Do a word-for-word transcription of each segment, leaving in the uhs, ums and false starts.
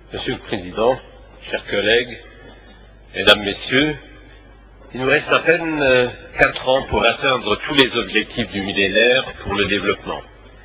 Monsieur le Président, chers collègues, Mesdames, Messieurs, il nous reste à peine euh, quatre ans pour atteindre tous les objectifs du millénaire pour le développement.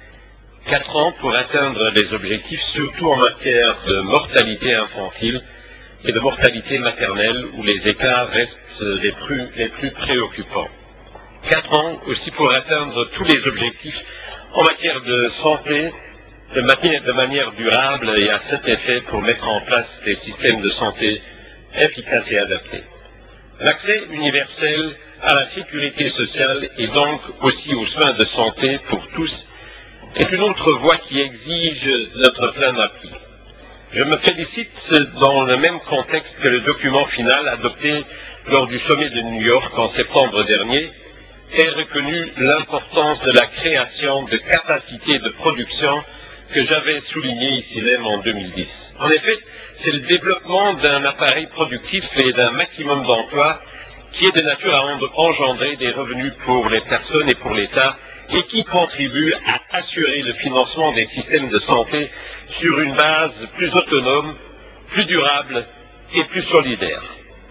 Quatre ans pour atteindre les objectifs, surtout en matière de mortalité infantile et de mortalité maternelle, où les écarts restent les plus, les plus préoccupants. Quatre ans aussi pour atteindre tous les objectifs en matière de santé, de manière, de manière durable et à cet effet pour mettre en place des systèmes de santé efficaces et adaptés. L'accès universel à la sécurité sociale et donc aussi aux soins de santé pour tous est une autre voie qui exige notre plein appui. Je me félicite dans le même contexte que le document final adopté lors du sommet de New York en septembre dernier ait reconnu l'importance de la création de capacités de production que j'avais souligné ici même en deux mille dix. En effet, c'est le développement d'un appareil productif et d'un maximum d'emplois qui est de nature à engendrer des revenus pour les personnes et pour l'État et qui contribue à assurer le financement des systèmes de santé sur une base plus autonome, plus durable et plus solidaire.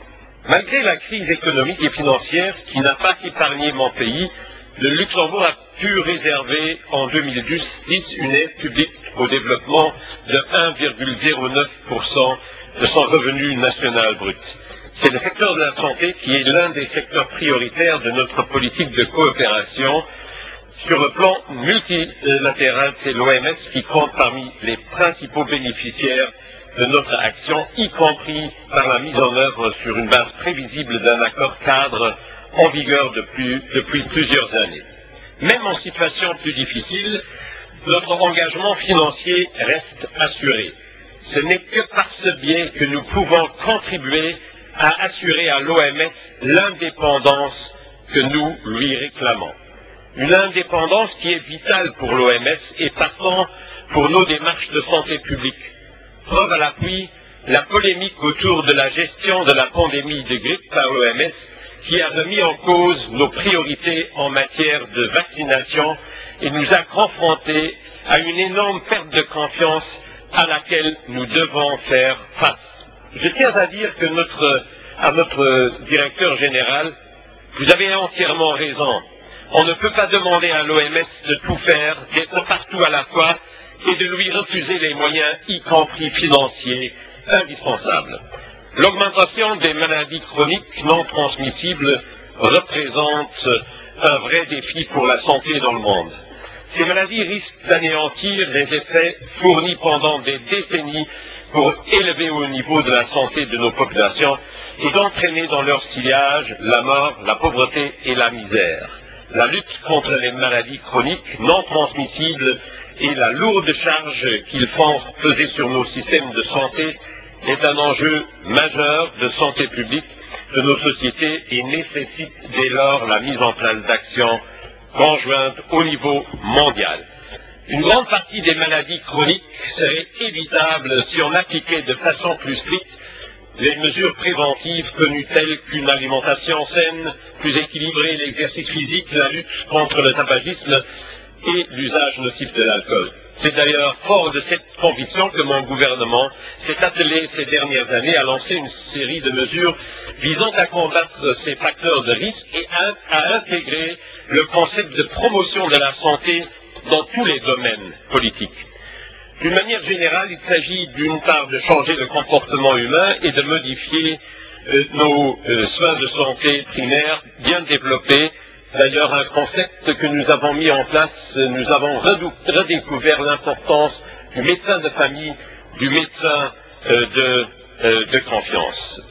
Malgré la crise économique et financière qui n'a pas épargné mon pays, le Luxembourg a pu réserver en deux mille dix une aide publique au développement de un virgule zéro neuf pour cent de son revenu national brut. C'est le secteur de la santé qui est l'un des secteurs prioritaires de notre politique de coopération. Sur le plan multilatéral, c'est l'O M S qui compte parmi les principaux bénéficiaires de notre action, y compris par la mise en œuvre sur une base prévisible d'un accord cadre en vigueur depuis, depuis plusieurs années. Même en situation plus difficile, notre engagement financier reste assuré. Ce n'est que par ce biais que nous pouvons contribuer à assurer à l'O M S l'indépendance que nous lui réclamons. Une indépendance qui est vitale pour l'O M S et partant pour nos démarches de santé publique. Preuve à l'appui, la polémique autour de la gestion de la pandémie de grippe par l'O M S qui a remis en cause nos priorités en matière de vaccination et nous a confrontés à une énorme perte de confiance à laquelle nous devons faire face. Je tiens à dire que notre, à notre directeur général, vous avez entièrement raison. On ne peut pas demander à l'O M S de tout faire, d'être partout à la fois et de lui refuser les moyens, y compris financiers, indispensables. L'augmentation des maladies chroniques non transmissibles représente un vrai défi pour la santé dans le monde. Ces maladies risquent d'anéantir les effets fournis pendant des décennies pour élever au niveau de la santé de nos populations et d'entraîner dans leur sillage la mort, la pauvreté et la misère. La lutte contre les maladies chroniques non transmissibles et la lourde charge qu'ils font peser sur nos systèmes de santé est un enjeu majeur de santé publique de nos sociétés et nécessite dès lors la mise en place d'actions conjointes au niveau mondial. Une grande partie des maladies chroniques serait évitable si on appliquait de façon plus stricte les mesures préventives connues telles qu'une alimentation saine, plus équilibrée, l'exercice physique, la lutte contre le tabagisme et l'usage nocif de l'alcool. C'est d'ailleurs fort de cette conviction que mon gouvernement s'est attelé ces dernières années à lancer une série de mesures visant à combattre ces facteurs de risque et à, à intégrer le concept de promotion de la santé dans tous les domaines politiques. D'une manière générale, il s'agit d'une part de changer le comportement humain et de modifier euh, nos euh, soins de santé primaires bien développés. D'ailleurs, un concept que nous avons mis en place, nous avons redécouvert l'importance du médecin de famille, du médecin euh, de, euh, de confiance.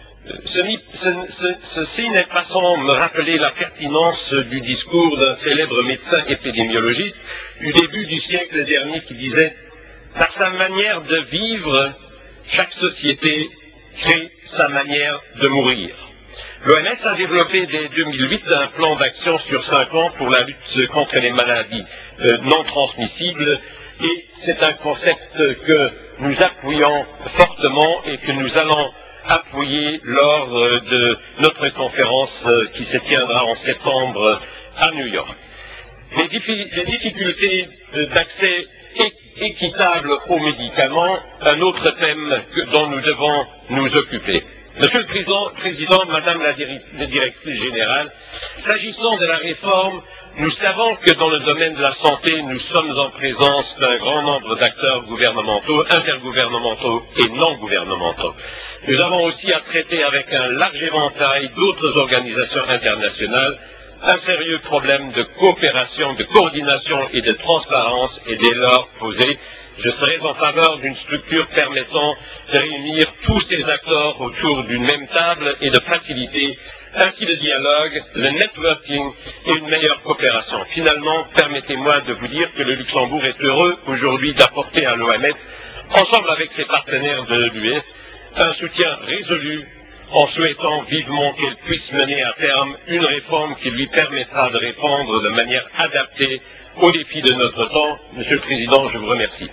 Ce, ce, ceci n'est pas sans me rappeler la pertinence du discours d'un célèbre médecin épidémiologiste du début du siècle dernier qui disait « Par sa manière de vivre, chaque société crée sa manière de mourir ». L'O M S a développé dès deux mille huit un plan d'action sur cinq ans pour la lutte contre les maladies euh, non transmissibles et c'est un concept que nous appuyons fortement et que nous allons appuyer lors euh, de notre conférence euh, qui se tiendra en septembre à New York. Les, diffi les difficultés euh, d'accès équitable aux médicaments, un autre thème que, dont nous devons nous occuper. Monsieur le Président, Président Madame la Directrice Générale, s'agissant de la réforme, nous savons que dans le domaine de la santé, nous sommes en présence d'un grand nombre d'acteurs gouvernementaux, intergouvernementaux et non gouvernementaux. Nous avons aussi à traiter avec un large éventail d'autres organisations internationales un sérieux problème de coopération, de coordination et de transparence est dès lors posé. Je serai en faveur d'une structure permettant de réunir tous ces acteurs autour d'une même table et de faciliter ainsi le dialogue, le networking et une meilleure coopération. Finalement, permettez-moi de vous dire que le Luxembourg est heureux aujourd'hui d'apporter à l'O M S, ensemble avec ses partenaires de l'U E, un soutien résolu en souhaitant vivement qu'elle puisse mener à terme une réforme qui lui permettra de répondre de manière adaptée aux défis de notre temps. Monsieur le Président, je vous remercie.